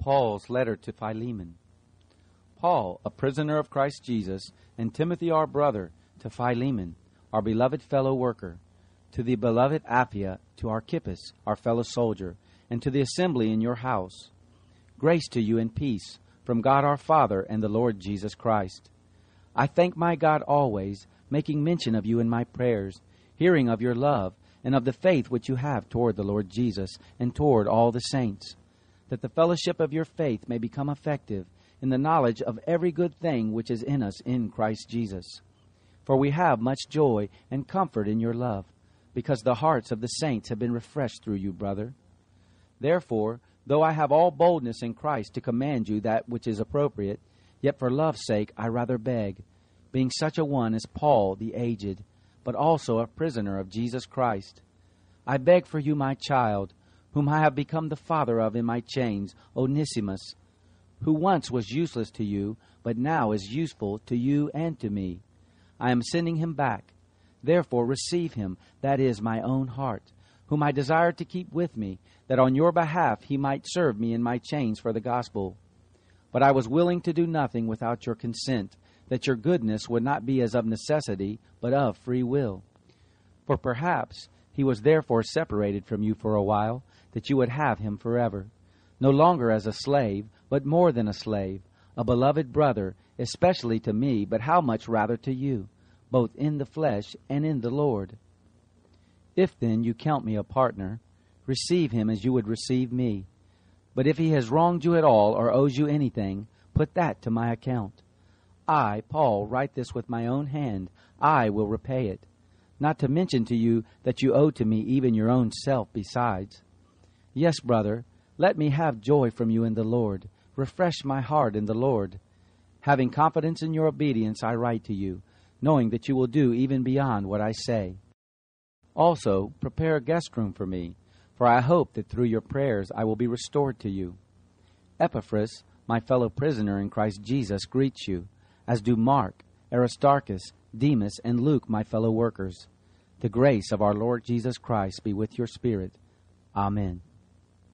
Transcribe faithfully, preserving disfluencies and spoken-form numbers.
Paul's letter to Philemon. Paul, a prisoner of Christ Jesus, and Timothy our brother, to Philemon, our beloved fellow worker, to the beloved Apphia, to Archippus, our fellow soldier, and to the assembly in your house. Grace to you and peace from God our Father and the Lord Jesus Christ. I thank my God always, making mention of you in my prayers, hearing of your love, and of the faith which you have toward the Lord Jesus, and toward all the saints, that the fellowship of your faith may become effective in the knowledge of every good thing which is in us in Christ Jesus. For we have much joy and comfort in your love, because the hearts of the saints have been refreshed through you, brother. Therefore, though I have all boldness in Christ to command you that which is appropriate, yet for love's sake I rather beg, being such a one as Paul the aged, but also a prisoner of Jesus Christ. I beg for you, my child, whom I have become the father of in my chains, Onesimus, who once was useless to you, but now is useful to you and to me. I am sending him back. Therefore receive him, that is, my own heart, whom I desire to keep with me, that on your behalf he might serve me in my chains for the gospel. But I was willing to do nothing without your consent, that your goodness would not be as of necessity, but of free will. For perhaps he was therefore separated from you for a while, that you would have him forever, no longer as a slave, but more than a slave, a beloved brother, especially to me, but how much rather to you, both in the flesh and in the Lord. If then you count me a partner, receive him as you would receive me. But if he has wronged you at all or owes you anything, put that to my account. I, Paul, write this with my own hand. I will repay it. Not to mention to you that you owe to me even your own self besides. Yes, brother, let me have joy from you in the Lord. Refresh my heart in the Lord. Having confidence in your obedience, I write to you, knowing that you will do even beyond what I say. Also, prepare a guest room for me, for I hope that through your prayers I will be restored to you. Epaphras, my fellow prisoner in Christ Jesus, greets you, as do Mark, Aristarchus, Demas, and Luke, my fellow workers. The grace of our Lord Jesus Christ be with your spirit. Amen.